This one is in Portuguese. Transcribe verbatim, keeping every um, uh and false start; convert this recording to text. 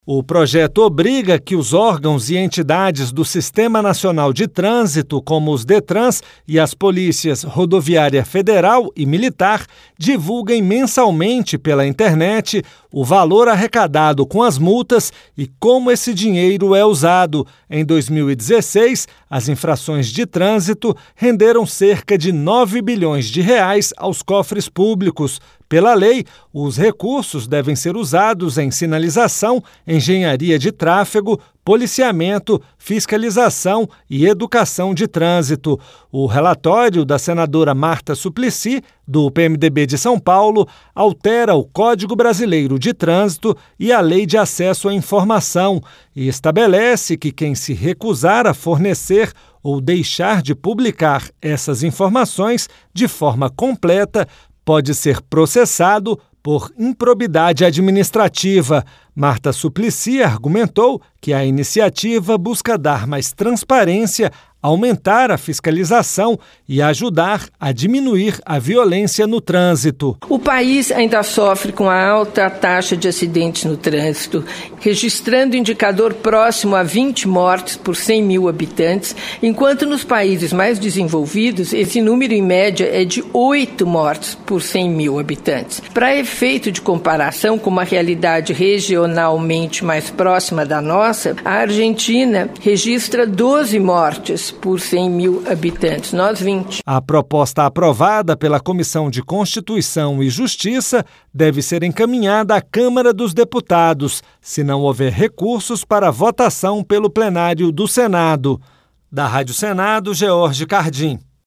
O projeto obriga que os órgãos e entidades do Sistema Nacional de Trânsito, como os DETRANS e as polícias rodoviária federal e militar, divulguem mensalmente pela internet o valor arrecadado com as multas e como esse dinheiro é usado. Em dois mil e dezesseis, as infrações de trânsito renderam cerca de nove bilhões de reais aos cofres públicos. Pela lei, os recursos devem ser usados em sinalização, engenharia de tráfego, policiamento, fiscalização e educação de trânsito. O relatório da senadora Marta Suplicy, do P M D B de São Paulo, altera o Código Brasileiro de Trânsito e a Lei de Acesso à Informação e estabelece que quem se recusar a fornecer ou deixar de publicar essas informações de forma completa pode ser processado por improbidade administrativa. Marta Suplicy argumentou que a iniciativa busca dar mais transparência, aumentar a fiscalização e ajudar a diminuir a violência no trânsito. O país ainda sofre com a alta taxa de acidentes no trânsito, registrando indicador próximo a vinte mortes por cem mil habitantes, enquanto nos países mais desenvolvidos esse número em média é de oito mortes por cem mil habitantes. Para efeito de comparação com uma realidade regionalmente mais próxima da nossa, a Argentina registra doze mortes por cem mil habitantes, nós vinte. A proposta aprovada pela Comissão de Constituição e Justiça deve ser encaminhada à Câmara dos Deputados, se não houver recursos para votação pelo plenário do Senado. Da Rádio Senado, George Cardim.